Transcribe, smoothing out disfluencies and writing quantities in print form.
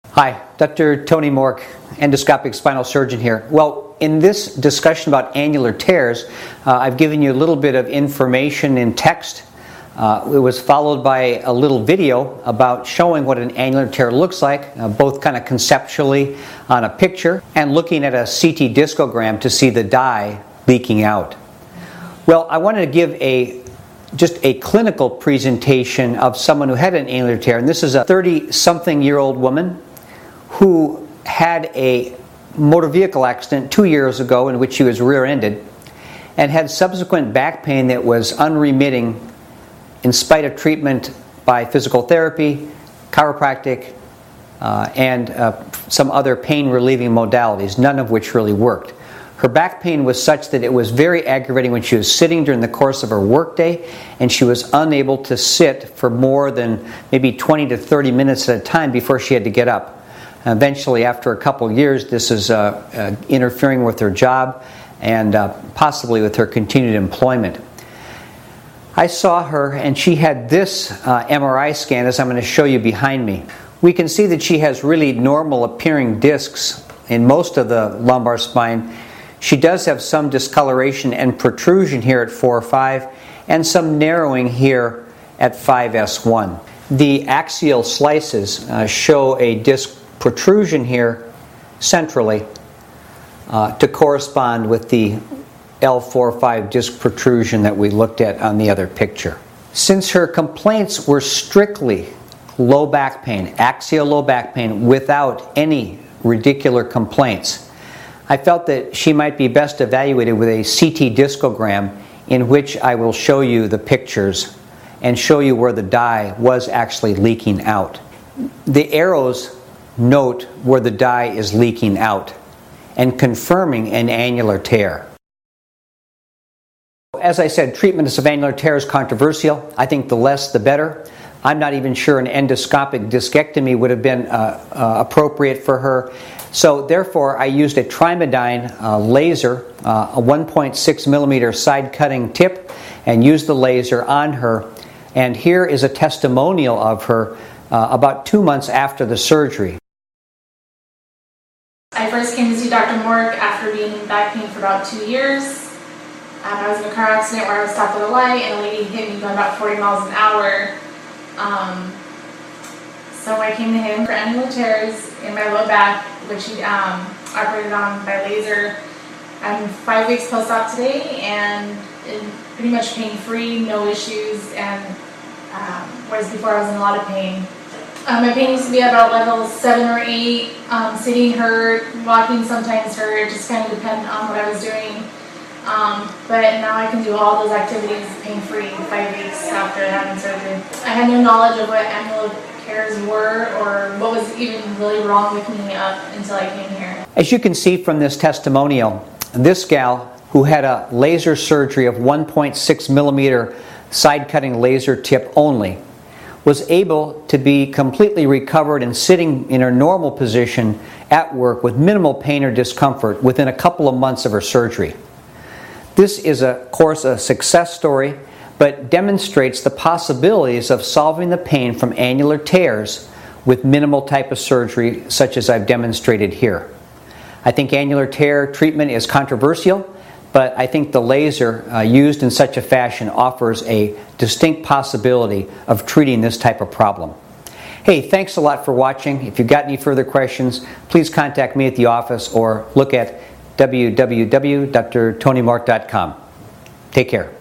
Hi, Dr. Tony Mork, endoscopic spinal surgeon here. Well, in this discussion about annular tears, I've given you a little bit of information in text. It was followed by a little video about showing what an annular tear looks like, both kind of conceptually on a picture and looking at a CT discogram to see the dye leaking out. Well, I wanted to give just a clinical presentation of someone who had an annular tear, and this is a 30-something-year-old woman who had a motor vehicle accident 2 years ago in which she was rear-ended and had subsequent back pain that was unremitting in spite of treatment by physical therapy, chiropractic, and some other pain-relieving modalities, none of which really worked. Her back pain was such that it was very aggravating when she was sitting during the course of her workday, and she was unable to sit for more than maybe 20 to 30 minutes at a time before she had to get up. Eventually, after a couple of years, this is interfering with her job and possibly with her continued employment. I saw her, and she had this MRI scan, as I'm going to show you behind me. We can see that she has really normal appearing discs in most of the lumbar spine. She does have some discoloration and protrusion here at 4-5 and some narrowing here at 5S1. The axial slices show a disc protrusion here centrally to correspond with the L4-5 disc protrusion that we looked at on the other picture. Since her complaints were strictly low back pain, axial low back pain without any radicular complaints, I felt that she might be best evaluated with a CT discogram in which I will show you the pictures and show you where the dye was actually leaking out. The arrows note where the dye is leaking out and confirming an annular tear. As I said, treatment of annular tear is controversial. I think the less the better. I'm not even sure an endoscopic discectomy would have been appropriate for her. So therefore, I used a Trimedyne laser, a 1.6 millimeter side cutting tip, and used the laser on her. And here is a testimonial of her about 2 months after the surgery. I first came to see Dr. Mork after being in back pain for about 2 years. I was in a car accident where I was stopped at a light and a lady hit me going about 40 miles an hour. So I came to him for annular tears in my low back, which he operated on by laser. I'm 5 weeks post-op today and pretty much pain-free, no issues, and whereas before I was in a lot of pain. My pain used to be at about level 7 or 8. Sitting hurt, walking sometimes hurt, just kind of depended on what I was doing. But now I can do all those activities pain-free 5 weeks after having surgery. I had no knowledge of what annular tears were or what was even really wrong with me up until I came here. As you can see from this testimonial, this gal who had a laser surgery of 1.6 millimeter side cutting laser tip only was able to be completely recovered and sitting in her normal position at work with minimal pain or discomfort within a couple of months of her surgery. This is, of course, a success story, but demonstrates the possibilities of solving the pain from annular tears with minimal type of surgery such as I've demonstrated here. I think annular tear treatment is controversial, but I think the laser used in such a fashion offers a distinct possibility of treating this type of problem. Hey, thanks a lot for watching. If you've got any further questions, please contact me at the office or look at www.drtonymork.com. Take care.